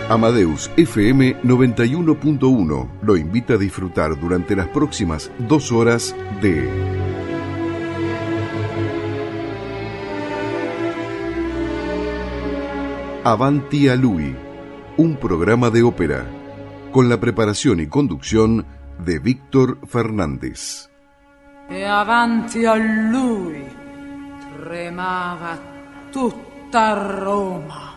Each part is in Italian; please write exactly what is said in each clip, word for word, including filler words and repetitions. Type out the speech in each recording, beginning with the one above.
Amadeus F M noventa y uno punto uno lo invita a disfrutar durante las próximas dos horas de Avanti a Lui, un programa de ópera, con la preparación y conducción de Víctor Fernández. E avanti a lui tremava tutta Roma.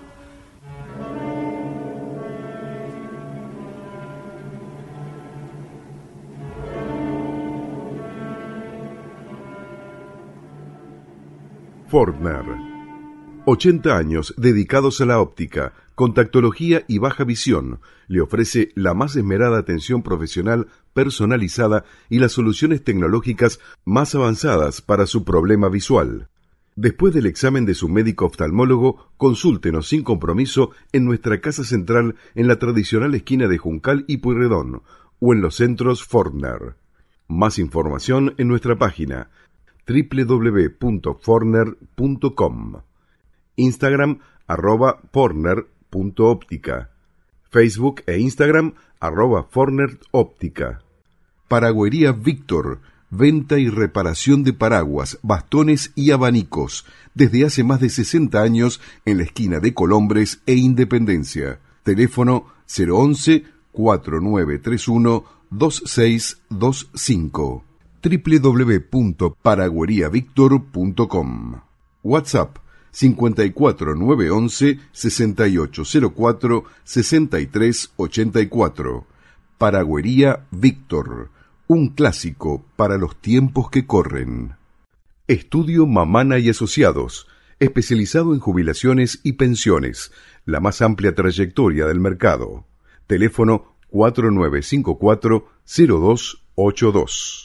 Fortner. ochenta años dedicados a la óptica, contactología y baja visión. Le ofrece la más esmerada atención profesional personalizada y las soluciones tecnológicas más avanzadas para su problema visual. Después del examen de su médico oftalmólogo, consúltenos sin compromiso en nuestra casa central en la tradicional esquina de Juncal y Pueyrredón o en los centros Fortner. Más información en nuestra página doble u doble u doble u punto fortner punto com, Instagram arroba fortner punto óptica, Facebook e Instagram arroba fortner óptica. Paragüería Víctor, venta y reparación de paraguas, bastones y abanicos, desde hace más de sesenta años en la esquina de Colombres e Independencia. Teléfono cero once, cuatro nueve tres uno, dos seis dos cinco. doble u doble u doble u punto paragüería víctor punto com. WhatsApp cincuenta y cuatro nueve once sesenta y ocho cero cuatro sesenta y tres ochenta y cuatro. Paragüería Víctor, un clásico para los tiempos que corren. Estudio Mamana y Asociados, especializado en jubilaciones y pensiones, la más amplia trayectoria del mercado. Teléfono cuatro nueve cinco cuatro cero dos ocho dos.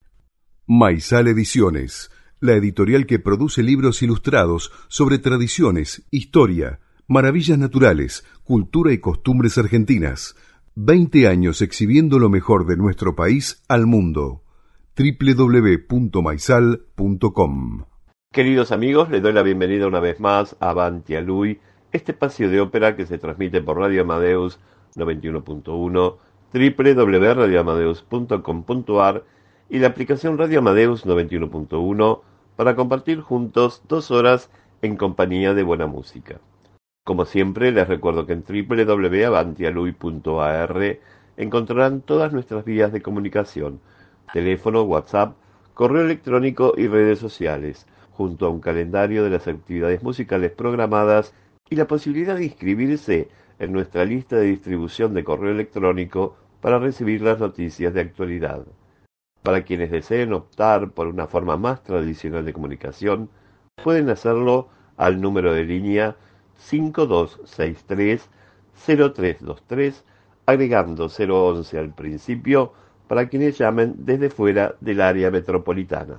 Maizal Ediciones, la editorial que produce libros ilustrados sobre tradiciones, historia, maravillas naturales, cultura y costumbres argentinas. veinte años exhibiendo lo mejor de nuestro país al mundo. doble u doble u doble u punto maizal punto com. Queridos amigos, les doy la bienvenida una vez más a Avanti a Lui, este espacio de ópera que se transmite por Radio Amadeus noventa y uno punto uno, doble u doble u doble u punto radio amadeus punto com punto a r y la aplicación Radio Amadeus noventa y uno punto uno para compartir juntos dos horas en compañía de buena música. Como siempre, les recuerdo que en doble u doble u doble u punto avanti a lui punto a r encontrarán todas nuestras vías de comunicación, teléfono, WhatsApp, correo electrónico y redes sociales, junto a un calendario de las actividades musicales programadas y la posibilidad de inscribirse en nuestra lista de distribución de correo electrónico para recibir las noticias de actualidad. Para quienes deseen optar por una forma más tradicional de comunicación, pueden hacerlo al número de línea cinco dos seis tres cero tres dos tres, agregando cero once al principio para quienes llamen desde fuera del área metropolitana.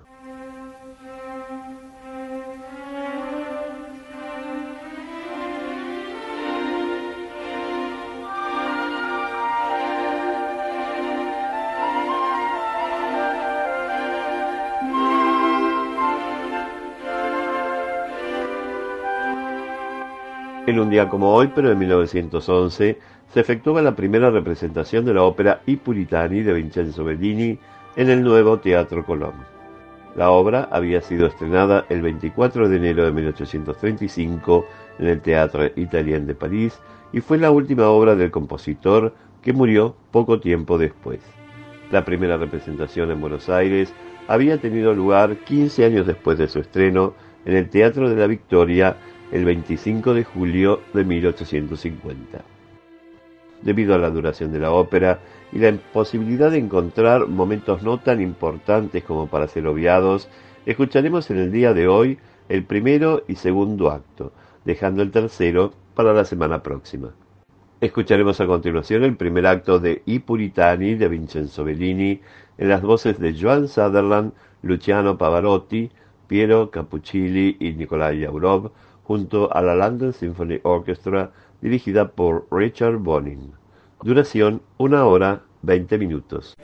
En un día como hoy, pero en mil novecientos once, se efectuaba la primera representación de la ópera I Puritani de Vincenzo Bellini en el nuevo Teatro Colón. La obra había sido estrenada el veinticuatro de enero de mil ochocientos treinta y cinco en el Théâtre Italien de París y fue la última obra del compositor, que murió poco tiempo después. La primera representación en Buenos Aires había tenido lugar quince años después de su estreno en el Teatro de la Victoria el veinticinco de julio de mil ochocientos cincuenta. Debido a la duración de la ópera y la imposibilidad de encontrar momentos no tan importantes como para ser obviados, escucharemos en el día de hoy el primero y segundo acto, dejando el tercero para la semana próxima. Escucharemos a continuación el primer acto de I Puritani de Vincenzo Bellini en las voces de Joan Sutherland, Luciano Pavarotti, Piero Capuccilli y Nikolai Yaurov, junto a la London Symphony Orchestra, dirigida por Richard Bonin. Duración una hora veinte minutos.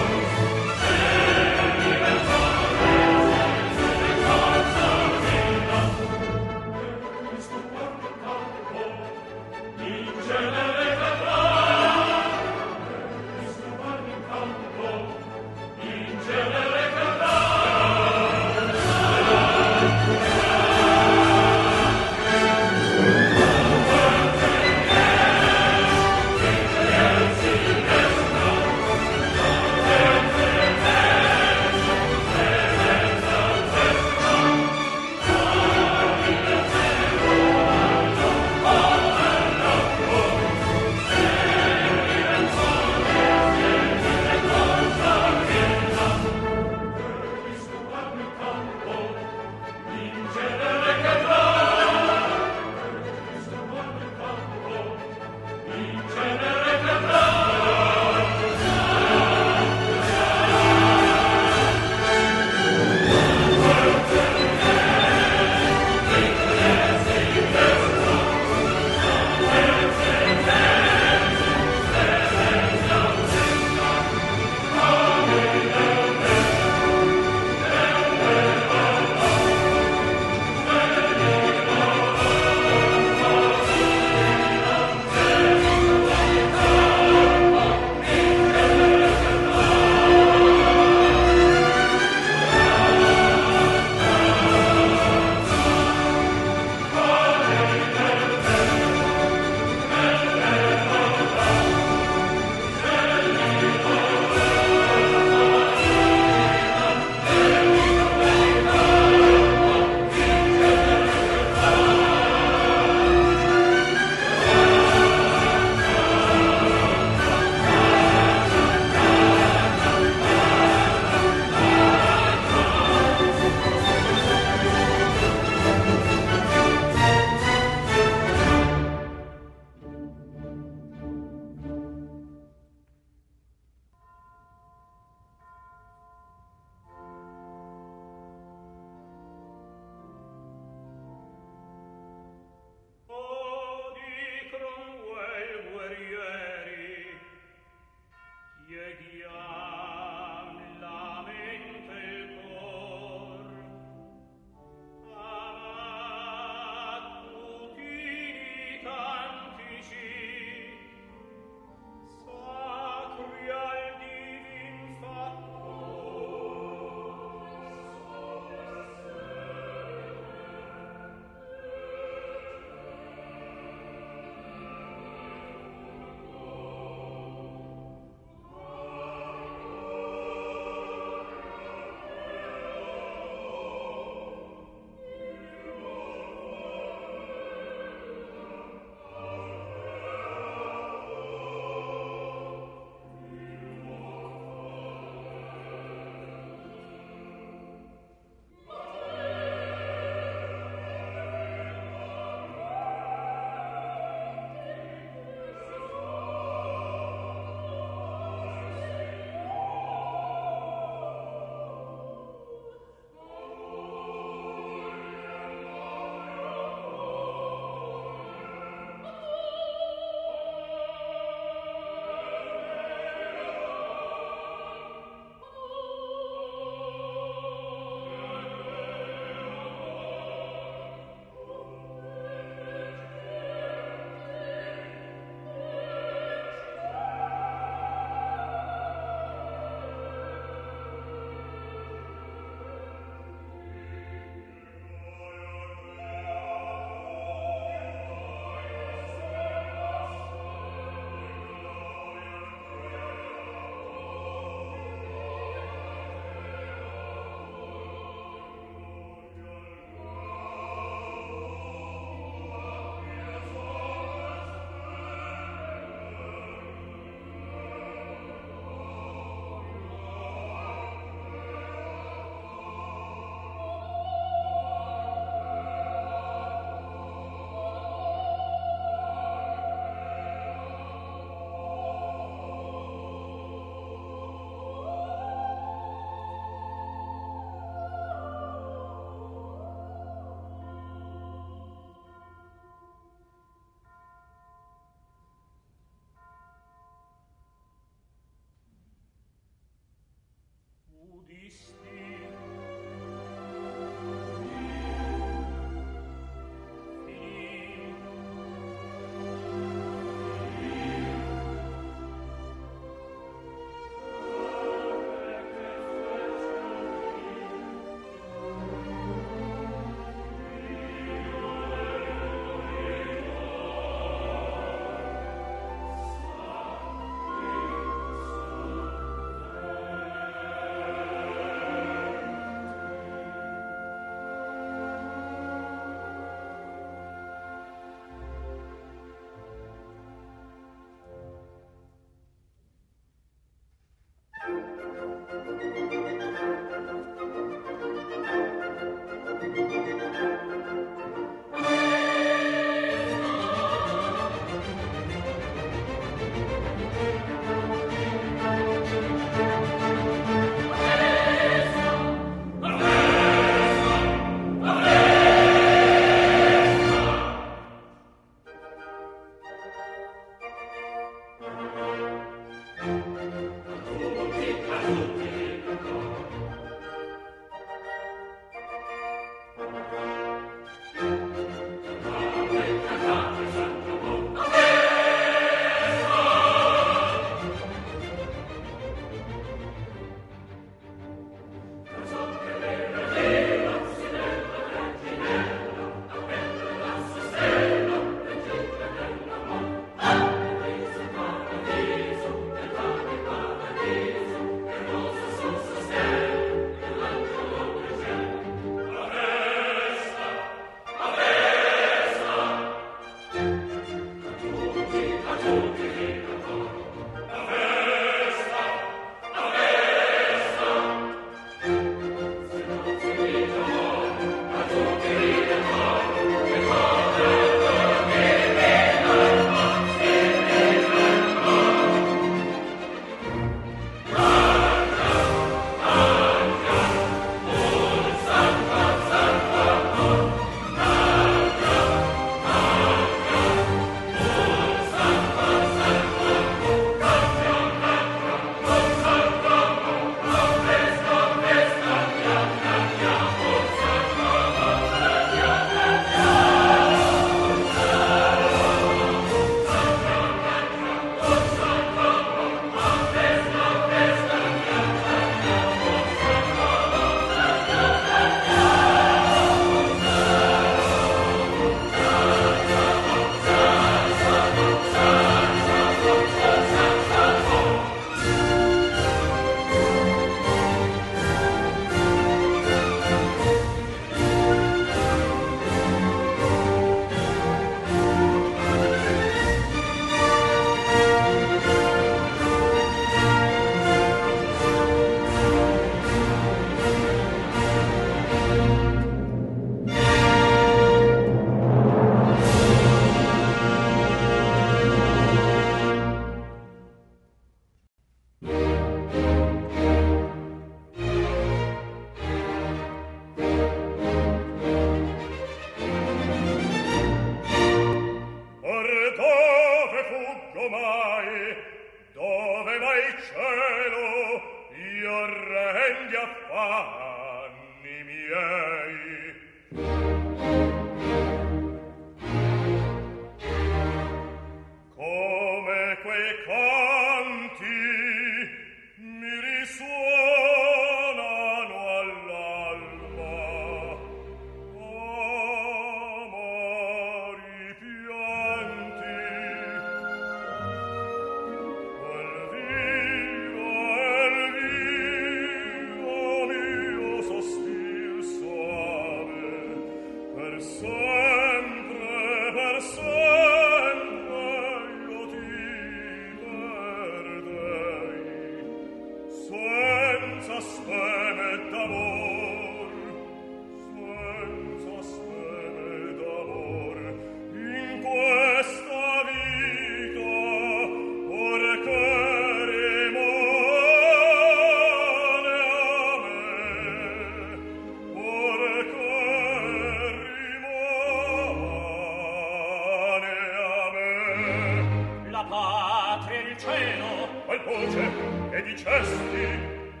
patria il cielo, qual voce che dicesti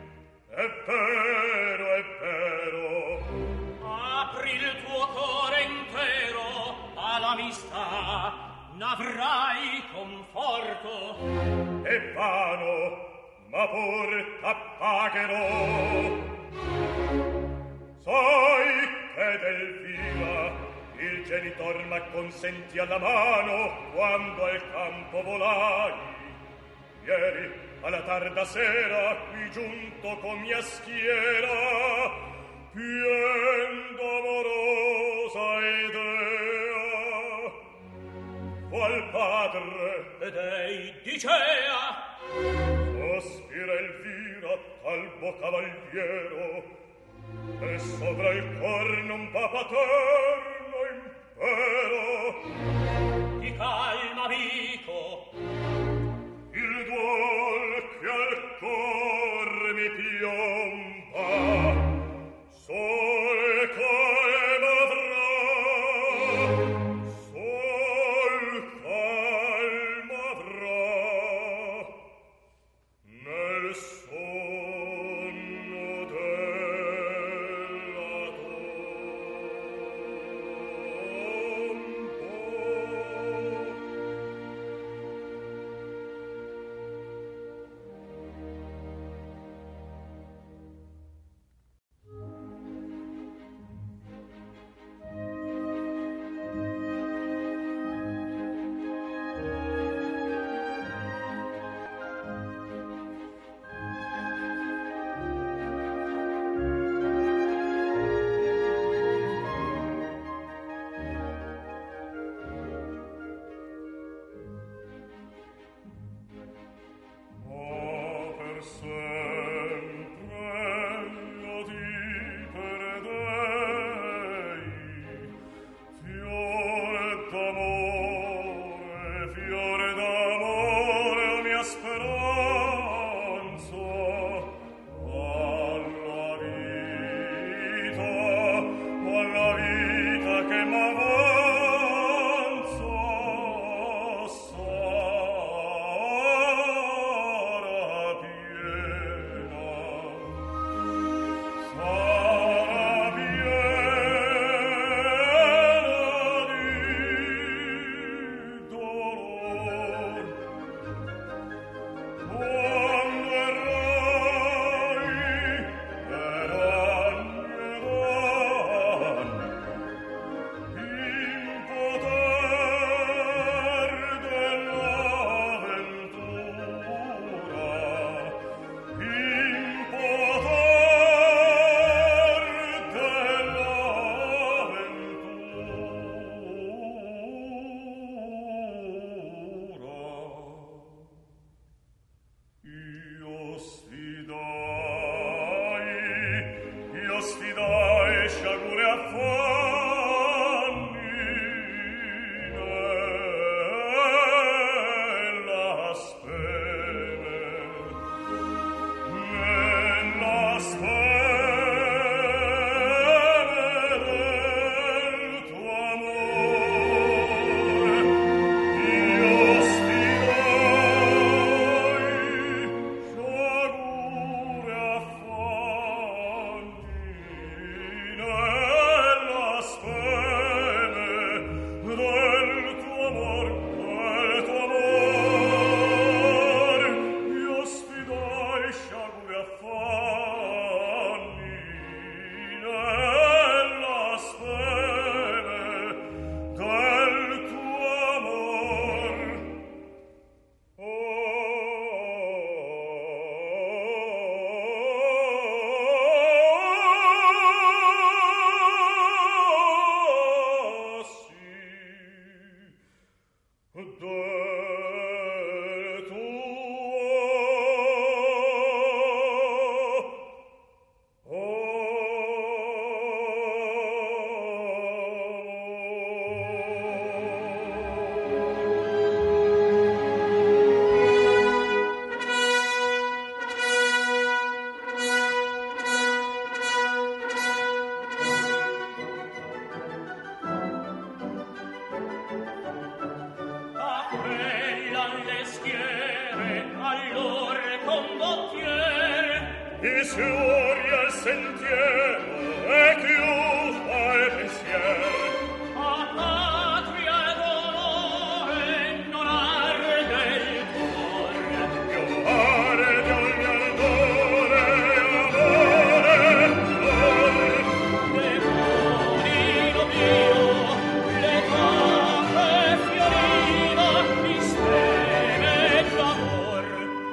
È vero, è vero. Apri il tuo cuore intero all'amistà, n'avrai conforto. È vano, ma pur t'appagherò. Sai che d'Elvira il genitor m'acconsentì alla mano quando al campo volai. Ieri alla tarda sera qui giunto con mia schiera, pien d'amorosa idea, qual padre ed ei dicea, sospira Elvira talbo cavaliero, e sopra il cor non va paterno impero. Di calma, amico, il duol che al cor mi piomba, sol calma avrà, sol calma avrà, nel sonno della tomba. i suori al sentiero e chiuso al pensiero. A patria ed onore non arde il cuore. Io arde ogni ardore e amore, amore. Le monino mio, le tappe fiorina, mi steme d'amor.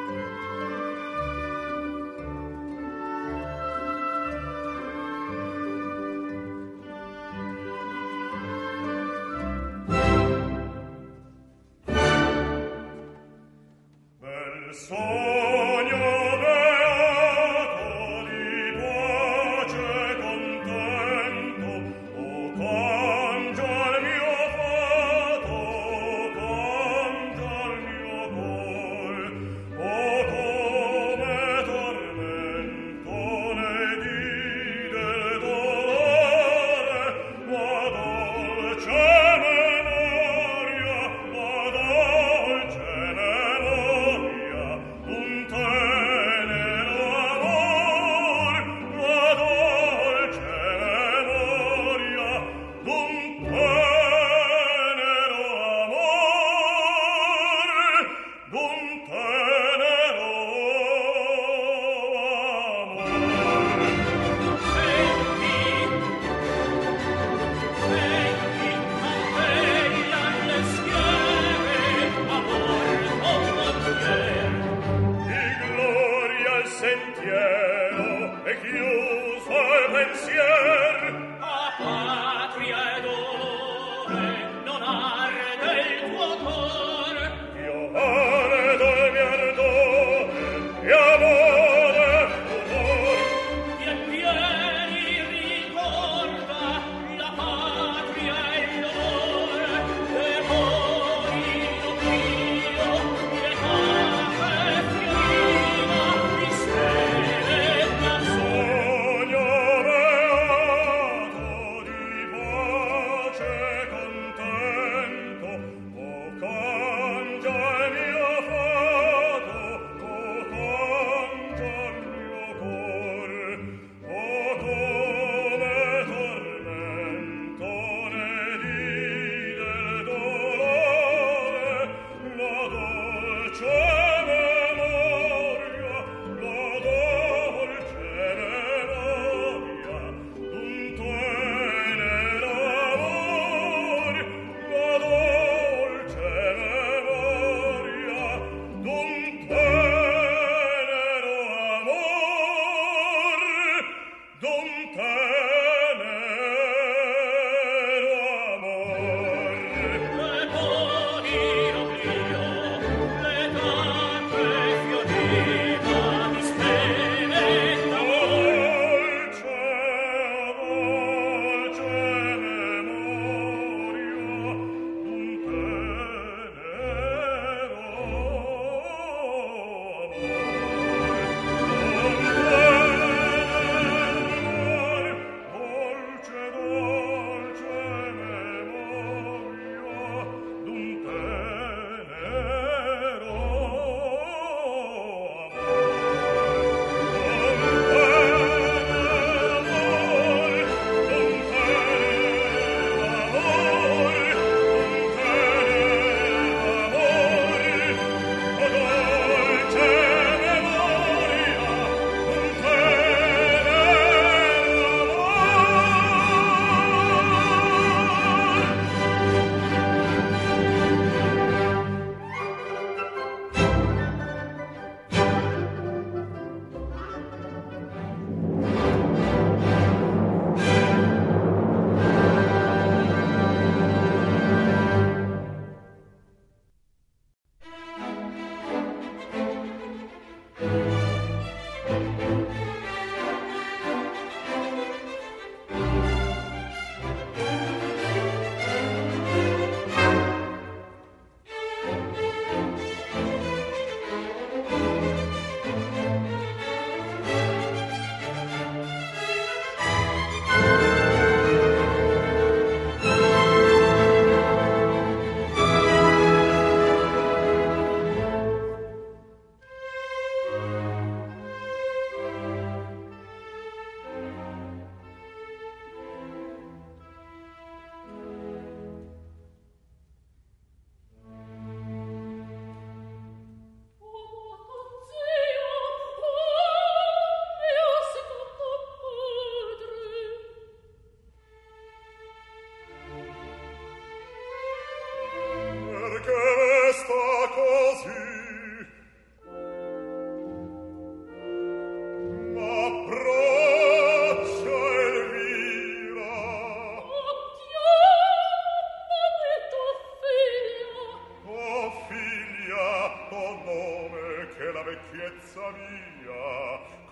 Bel sogno beato di pace contento, o cangia il mio fato, cangia il mio cor, o come tormento nei dì del dolore, ma dolce memoria, ma dolce memoria, un tenero amor, ma dolce memoria, d'un tenero amor, d'un tenero amor. Senti, senti, appella le schiere, amor combattier. Di gloria al sentiero e chiuso al pensier. A patria ed onore non arde il tuo cor. Io ardo il mio ardore e amore, amor. Pien pieni ricorda la patria e l'onore, le monino mio, le tappe fiorina, mi steme d'amor. Sogno beato di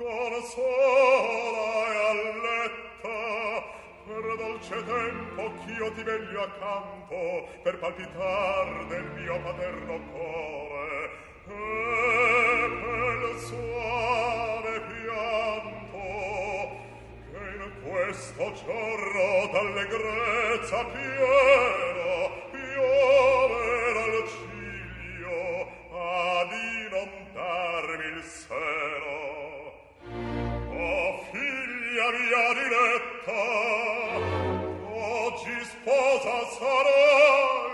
sono sola e a letto, per dolce tempo ch'io ti veglio accanto, per palpitar del mio paterno cuore, e per suave pianto, che in questo giorno d'allegrezza pieno piove dal ciglio ad inondarmi il seno. Oh, figlia mia diletta, oggi sposa sarai.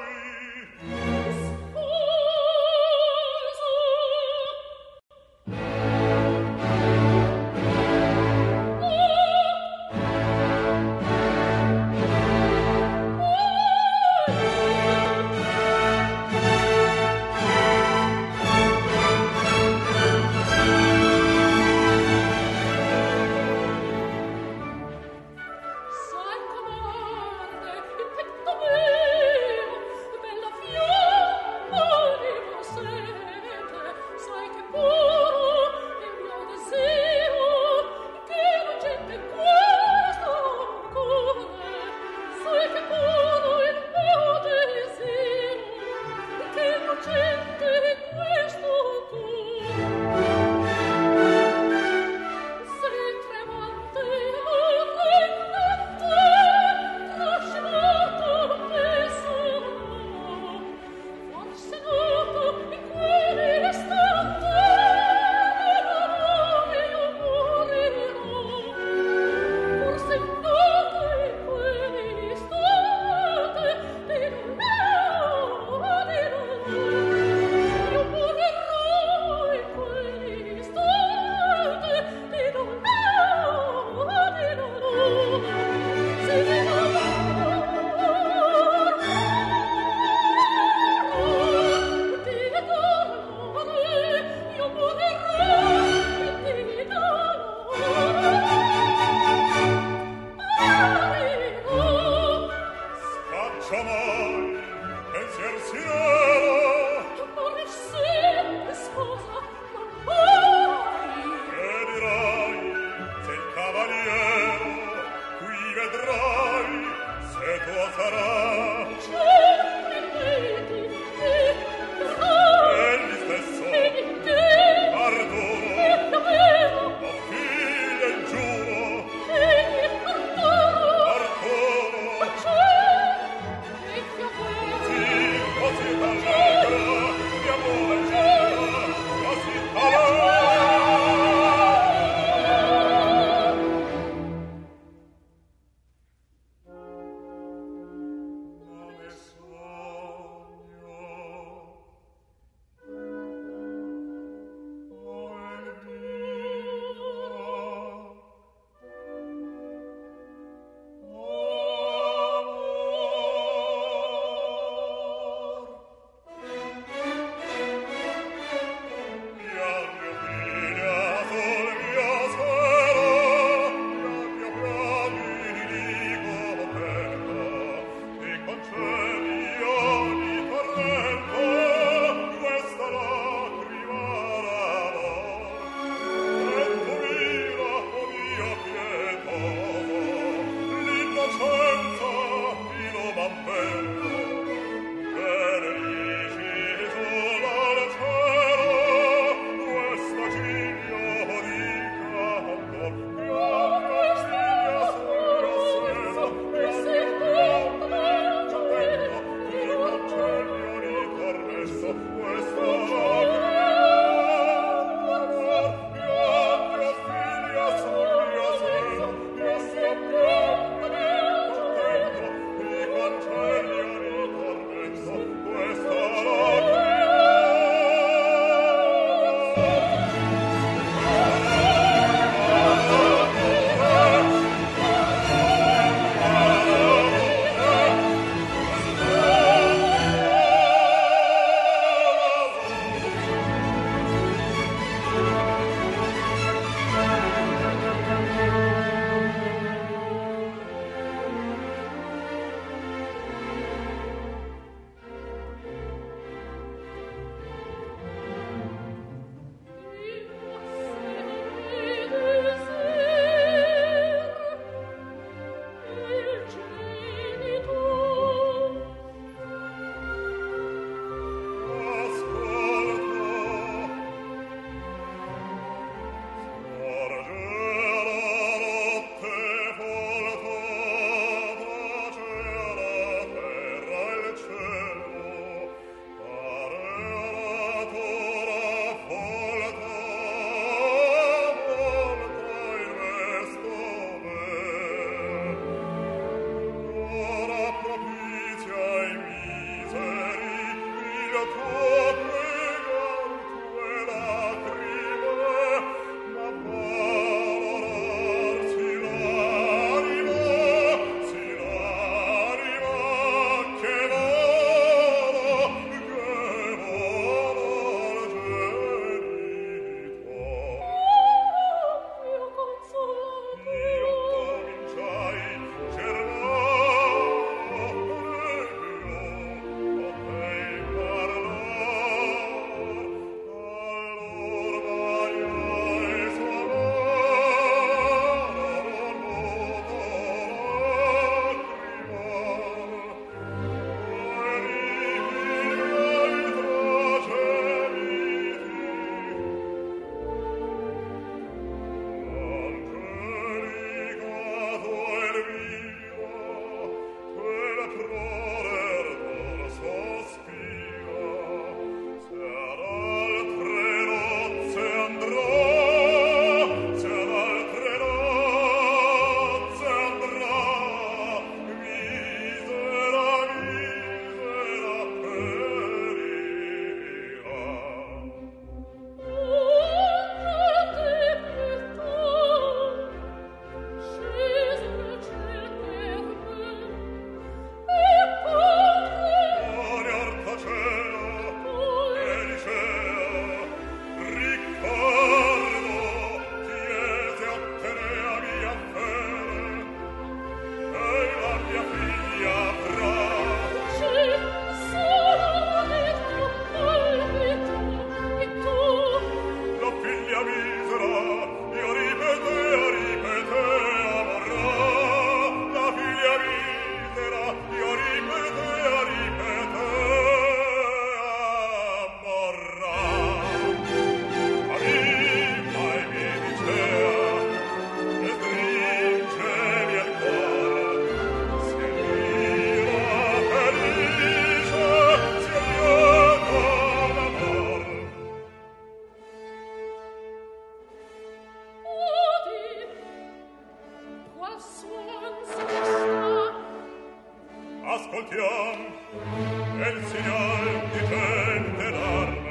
Ascoltiam, è il signal di gente d'arme.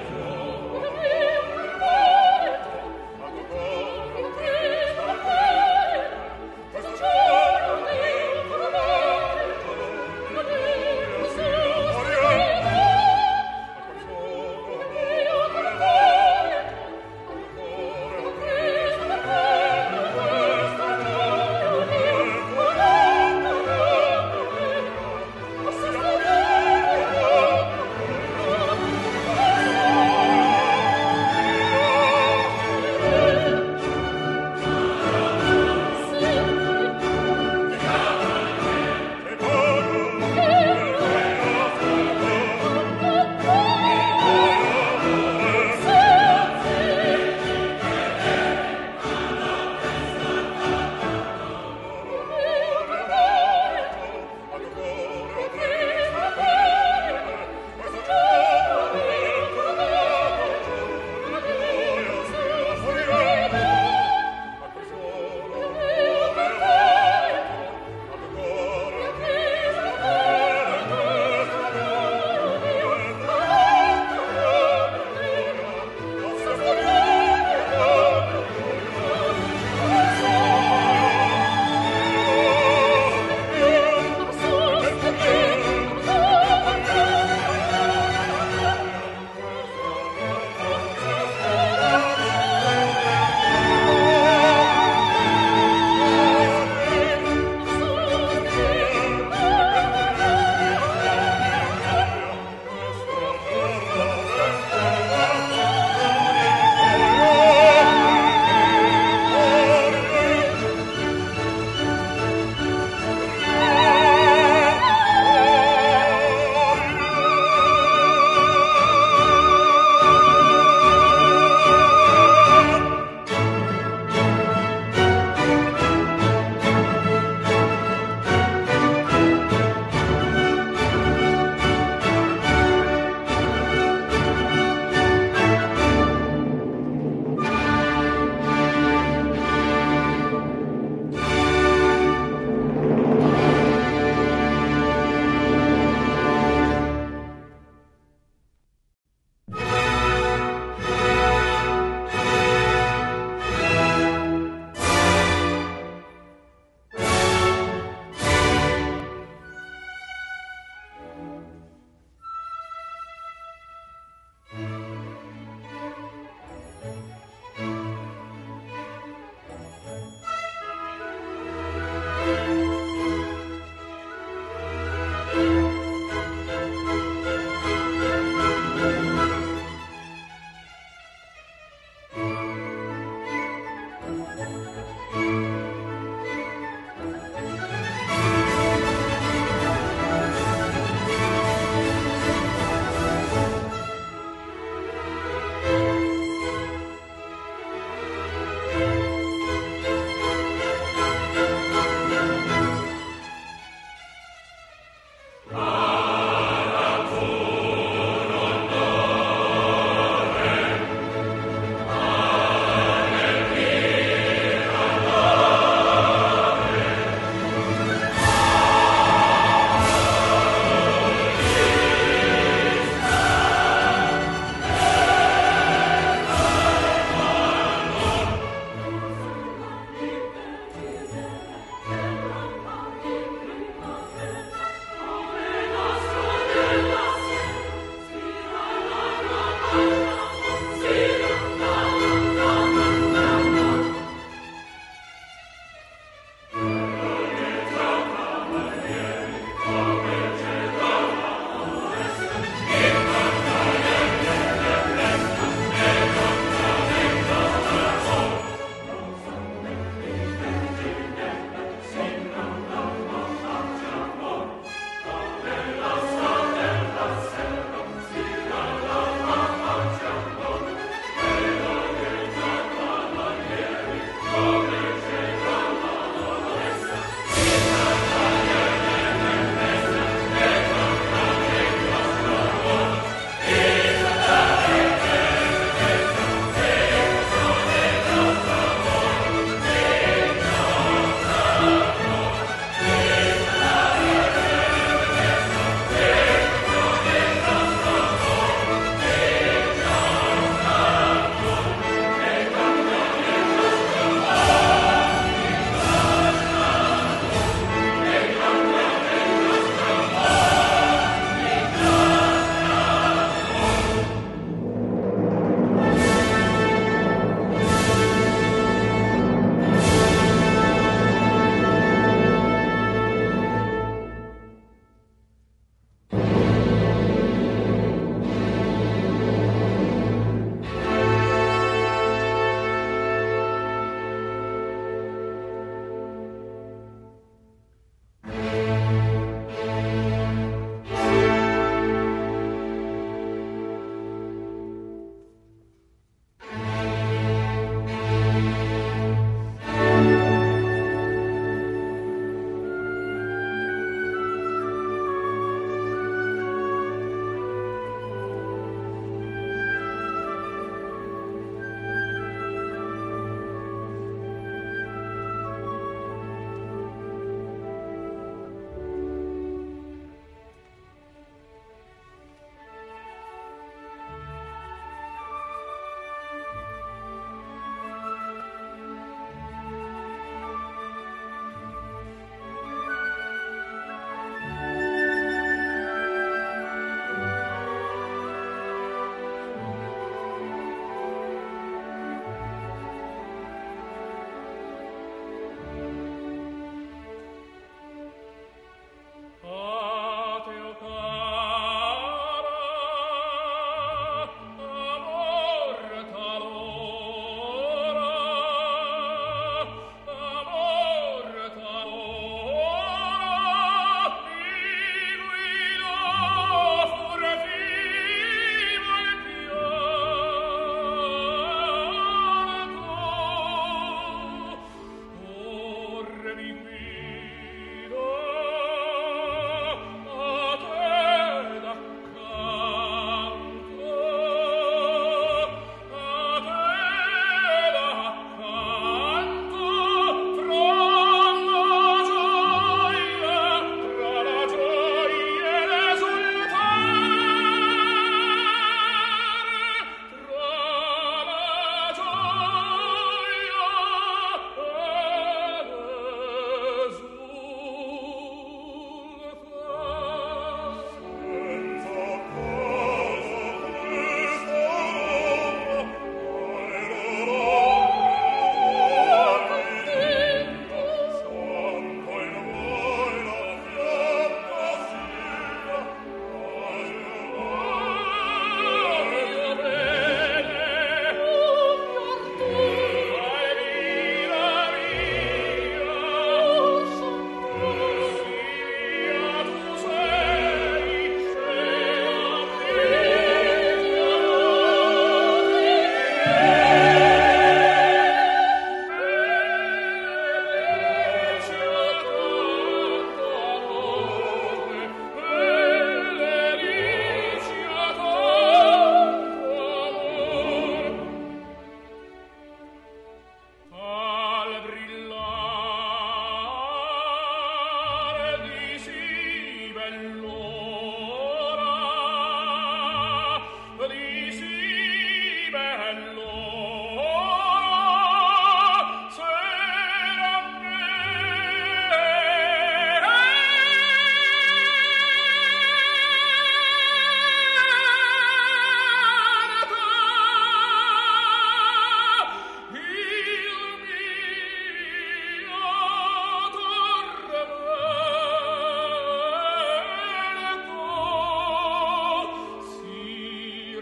Oh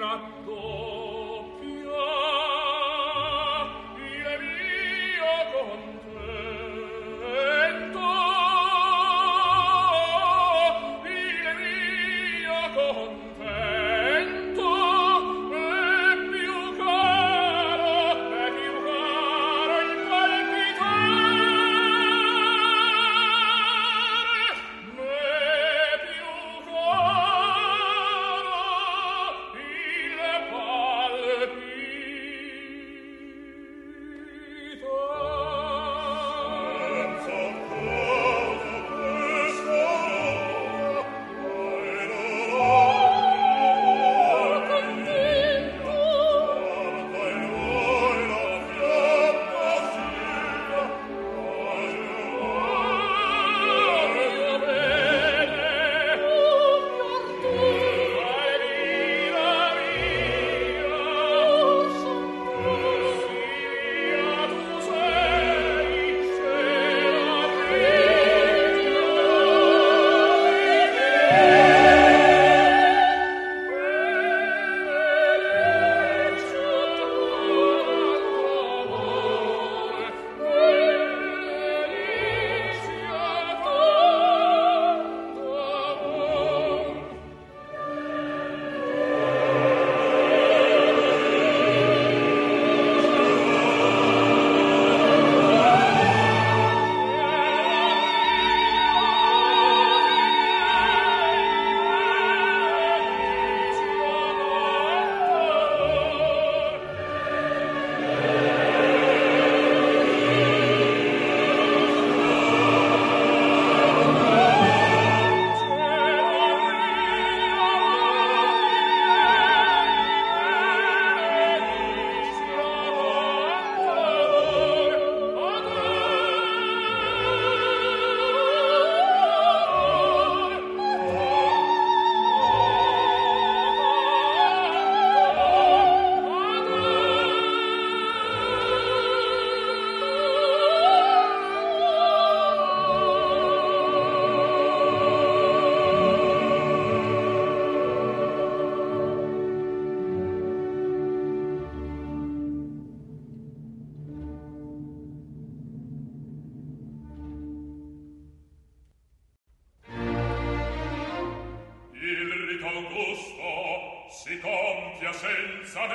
si compia senza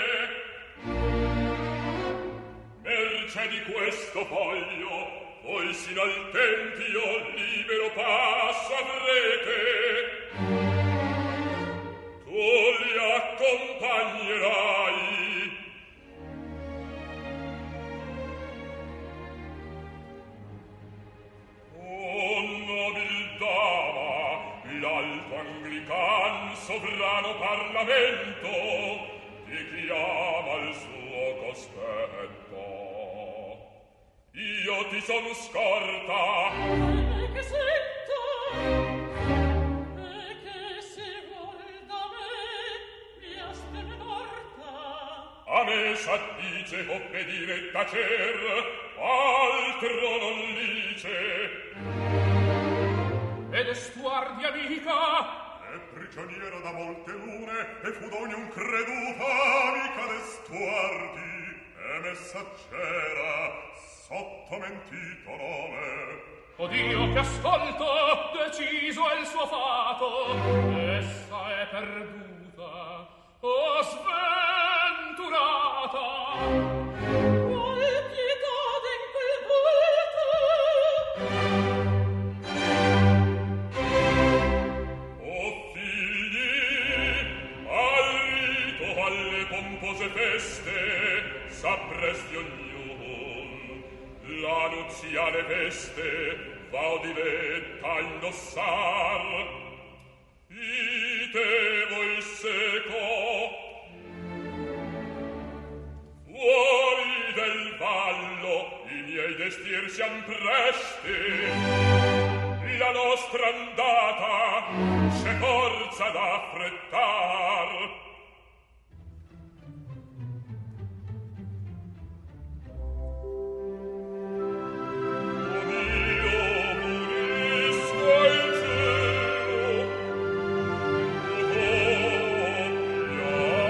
me. Merce di questo foglio, voi sino al tempio libero passo avrete. Tu li accompagnerai. O nobil dama, l'alto Anglican sovrano Parlamento ti chiama al suo cospetto. Io ti son scorta. E che sento, e che se vuol da me mi astene morta. A me s'addice obbedire e tacer, altro non lice. Ed estuardi amica, è prigioniera da molte lune, e fu d'ogni un creduta amica d'Estuardi, e messaggera sotto mentito nome. od io che ascolto, deciso è il suo fato, essa è perduta, o sventurata. Qual pietade in quel volto, alle pompose feste s'appresti ognun, la nuziale veste va o diletta a indossar. Ite voi seco, fuori del vallo i miei destier sian presti, la nostra andata c'è forza d'affrettar. e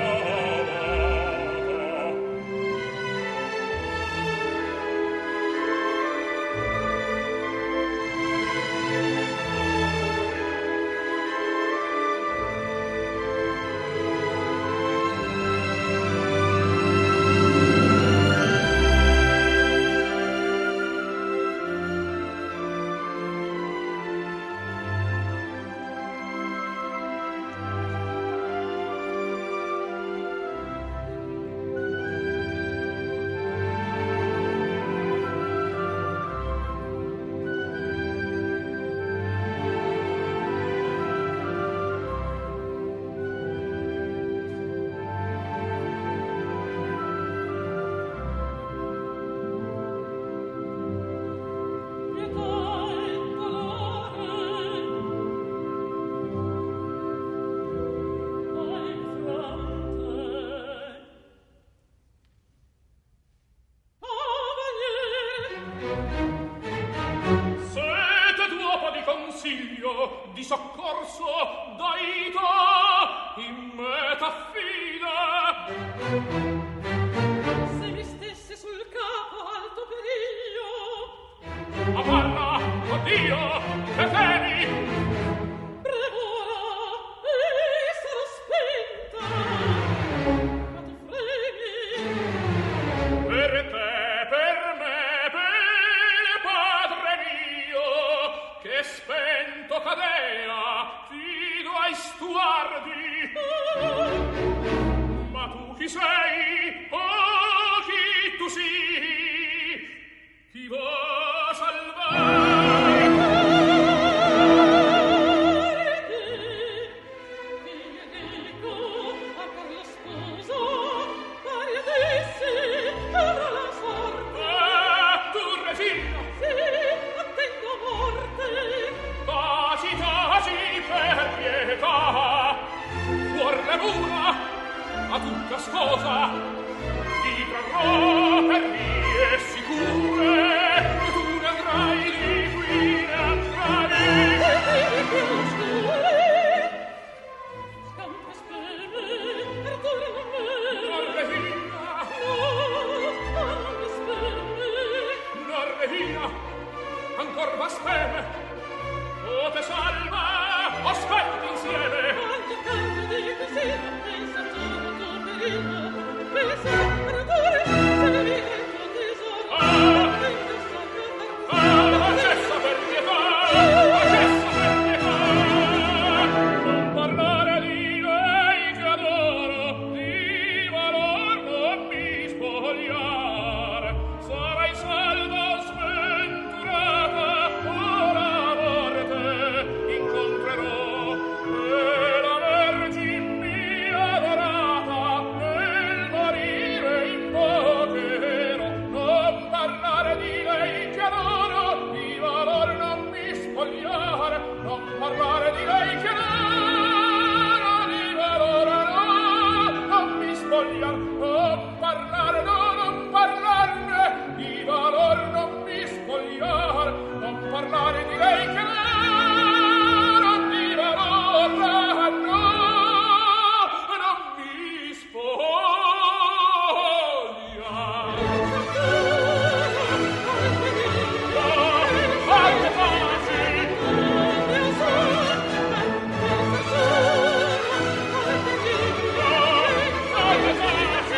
Se mi stesse sul capo alto periglio. Ma parla, oddio, che temi? Prevora, e sarò spenta. Ma tu fremi. Per te, per me, per padre mio, che spento cadea, fido ai stuardi. Ma tu chi sei? Oh, chi tu sii? Chi va salvare? Io dico a per lo sposo, pari ad essi, avrà la sorte. Ah, tu resina! Sì, attendo morte. Taci, taci, per pietà! Fuor le mura, a tutta scosa, ti trarrò per vie sicure, e tu ne andrai di qui, ne andrai. Scampo speme, perdona me. Norrevina, No, non mi speme. Norrevina, ancor va speme, o te salva, o spetti insieme. Quanto tanto di così non pensa tu, tu perino. Pensa, perdore, se mi è il tuo tesoro. Ah! Pensa, perdore, Ah, ma cessa per pietà, ma cessa per pietà. Non parlare di lei che adoro, di valor non mi spogliar. Sarai salva o sventurata, o la morte incontrerò. E la Vergine mia adorata, nel morire invocherò. Non parlare di lei che adoro, di valor non mi spogliare. Non parlare di lei che adoro, di valor no, non mi spogliare. Non parlare, no, non parlarne, di valor non mi spogliare. Non parlare di lei che adoro, di valor no, non mi spogliare. Fatte pace! Fatte pace!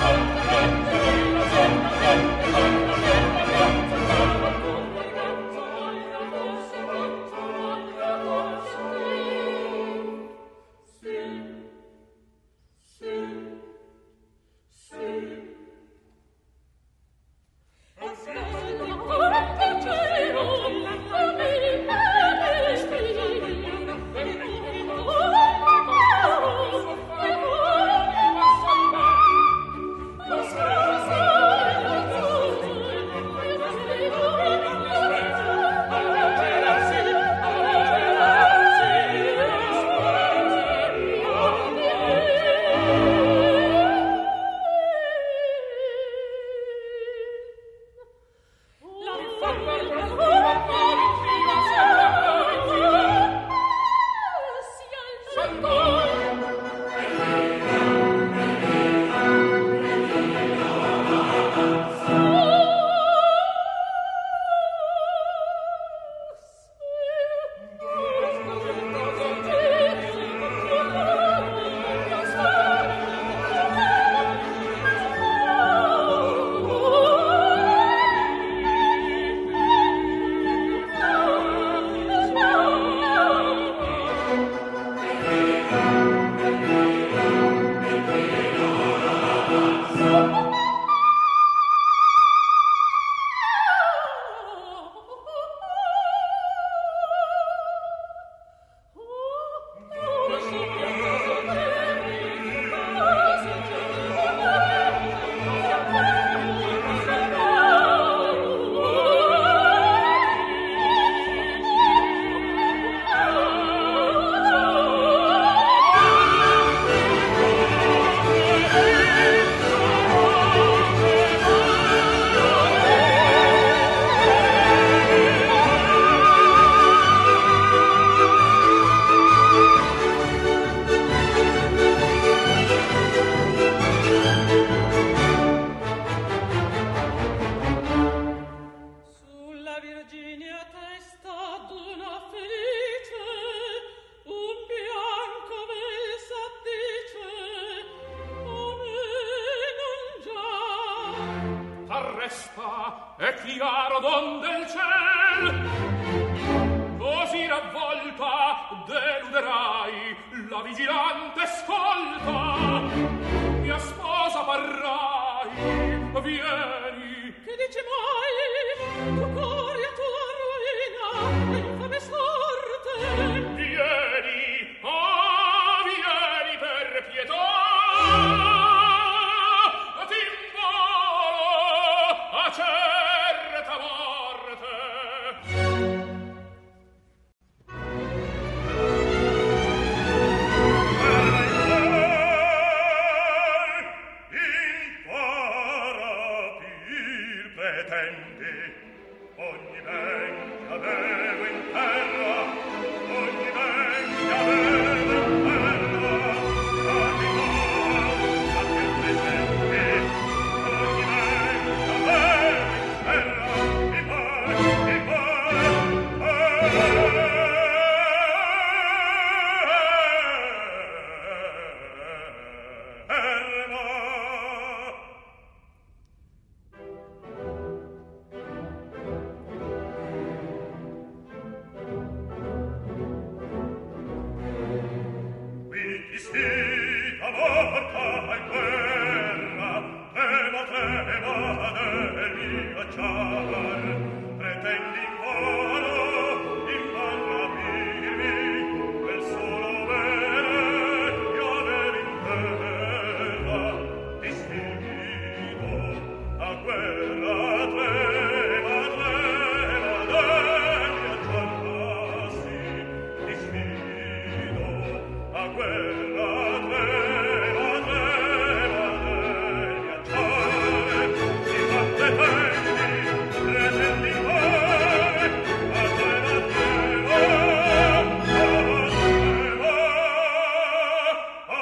Arresta, è chiaro don del ciel. Così ravvolta deluderai la vigilante scolta. Mia sposa parrai, vieni. Che dici mai? Tu corri a tua ruina, infame sorte. Vieni, oh, vieni per pietà. Certa morte. Impara il pretende ogni ben che avevo in terra, ogni ben che avevo in terra, ogni cosa che presente, ogni ben che avevo in terra, mi pare, mi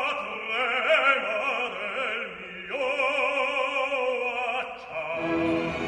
Oh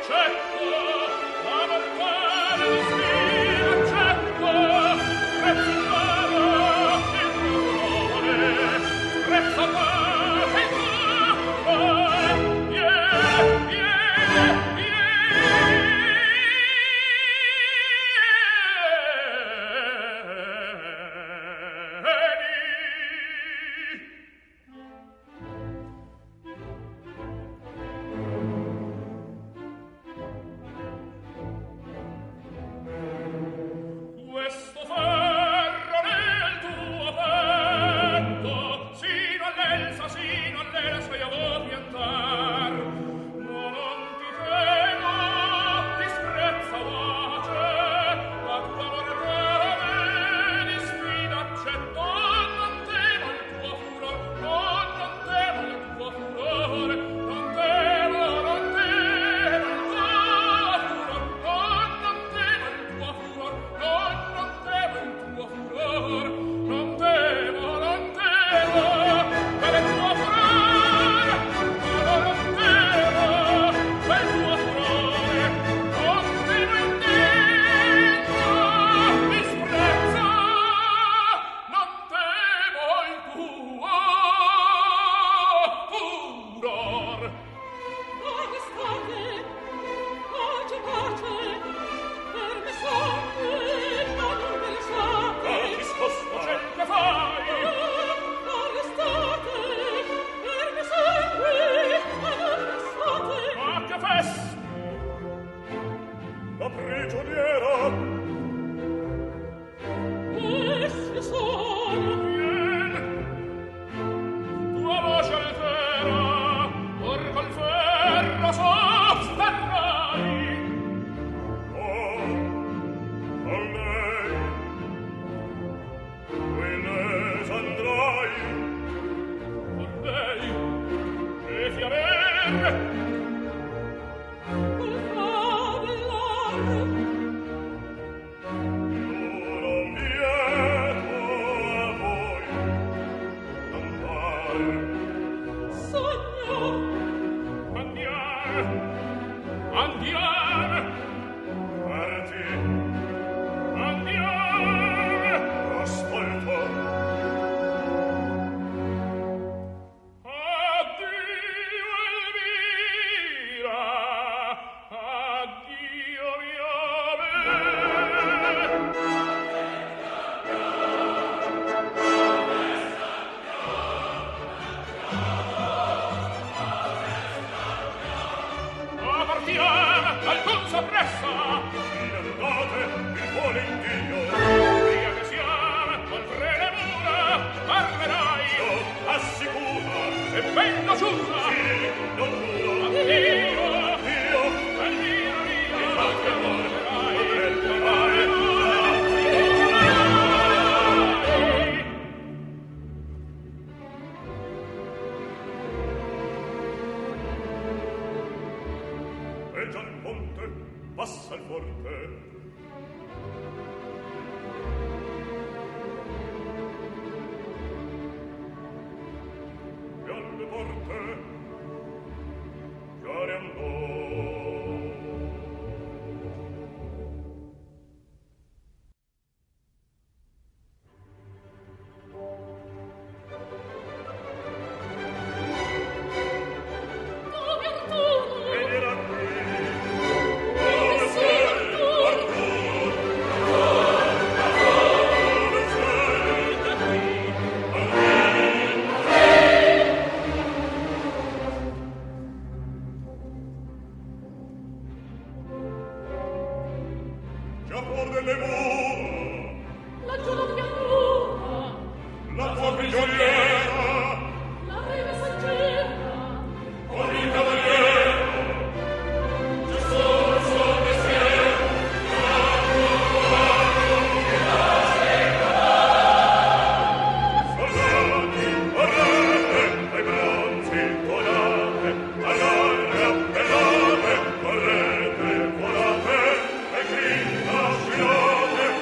Correte, volate, e grinda, sciate,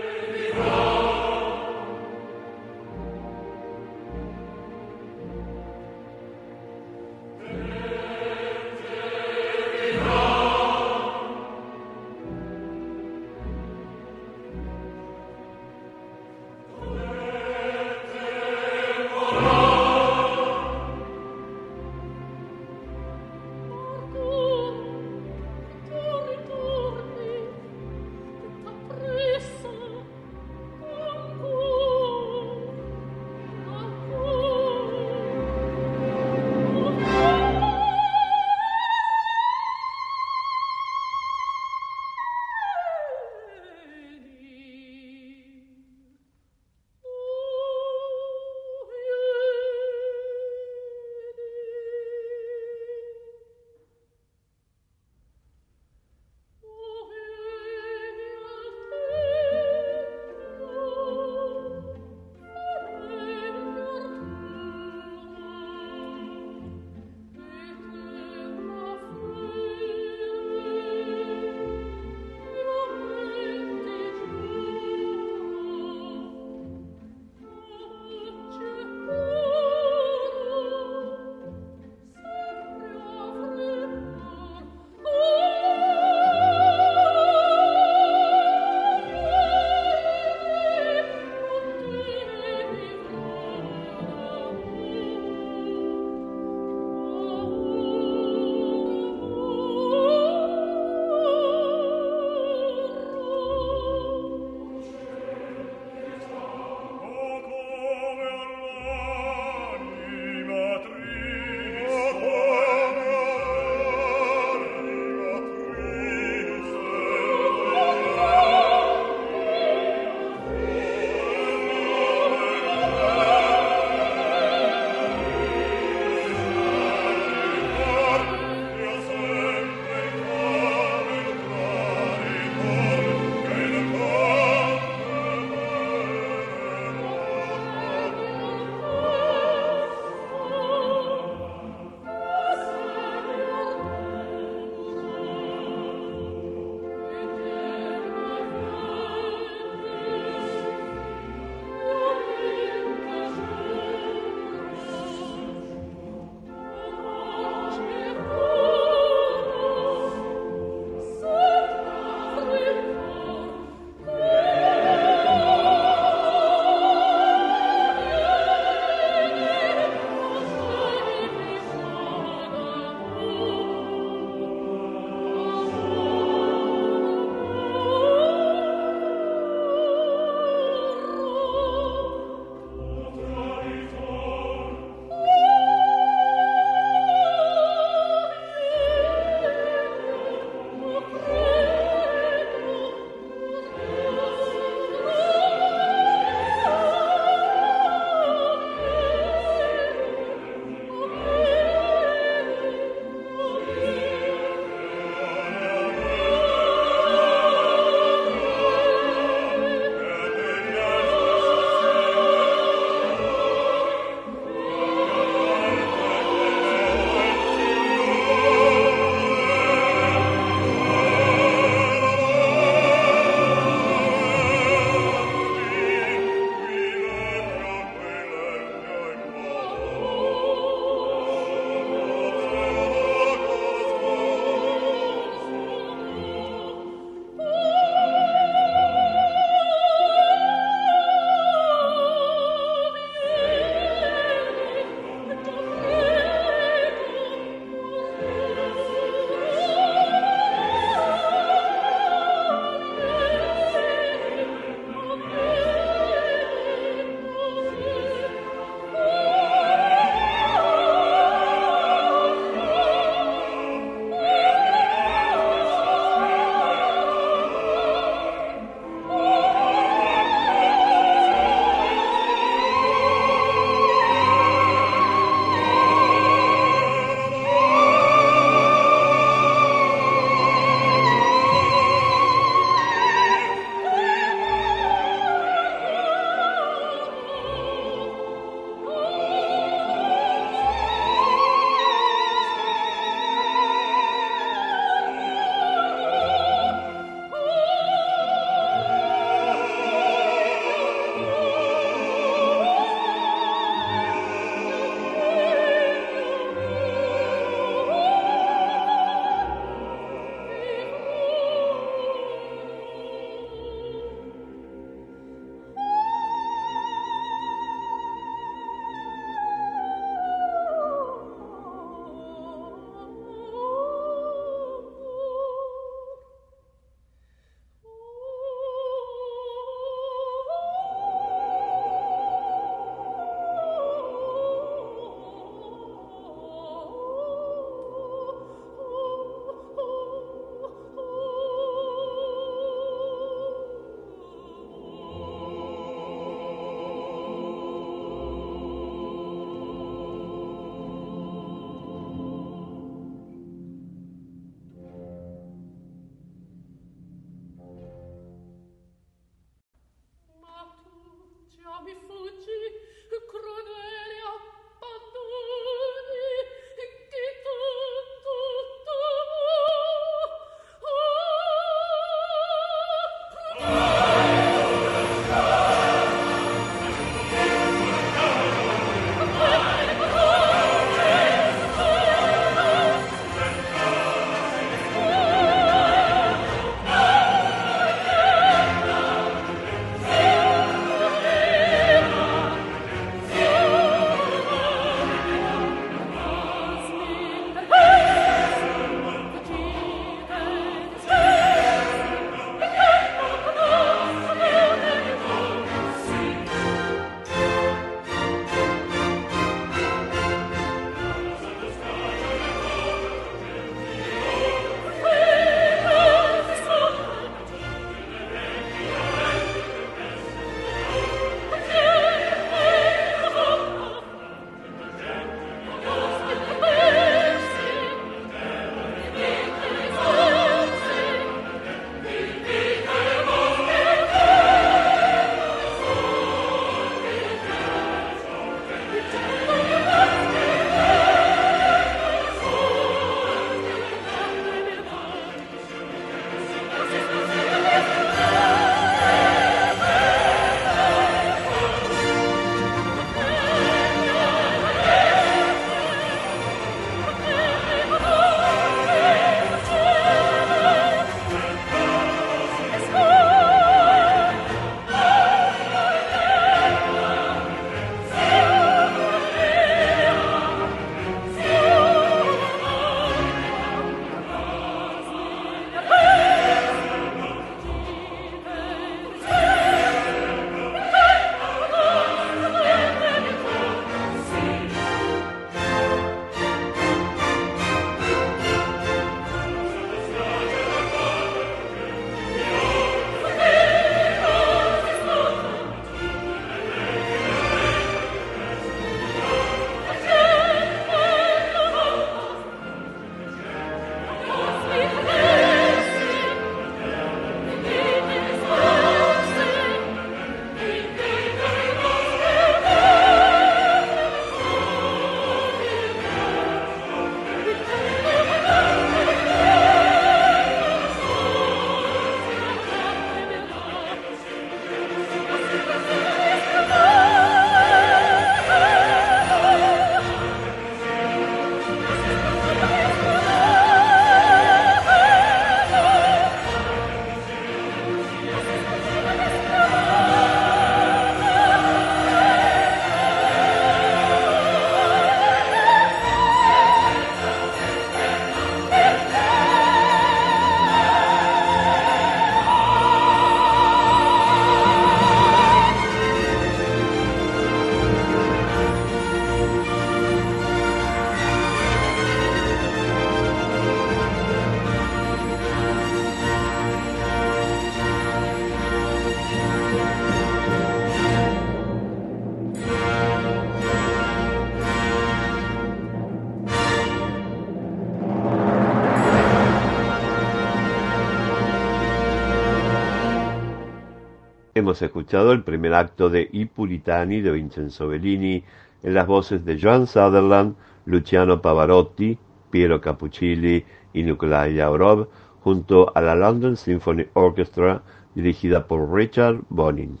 Hemos escuchado el primer acto de I Puritani de Vincenzo Bellini en las voces de Joan Sutherland, Luciano Pavarotti, Piero Capuccilli y Nikolai Yaurov, junto a la London Symphony Orchestra dirigida por Richard Bonin.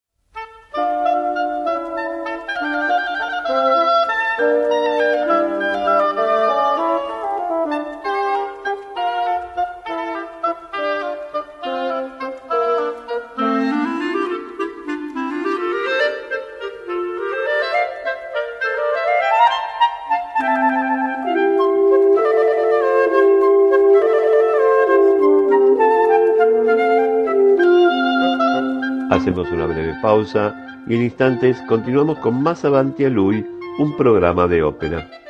Hacemos una breve pausa y en instantes continuamos con más Avanti a Lui, un programa de ópera.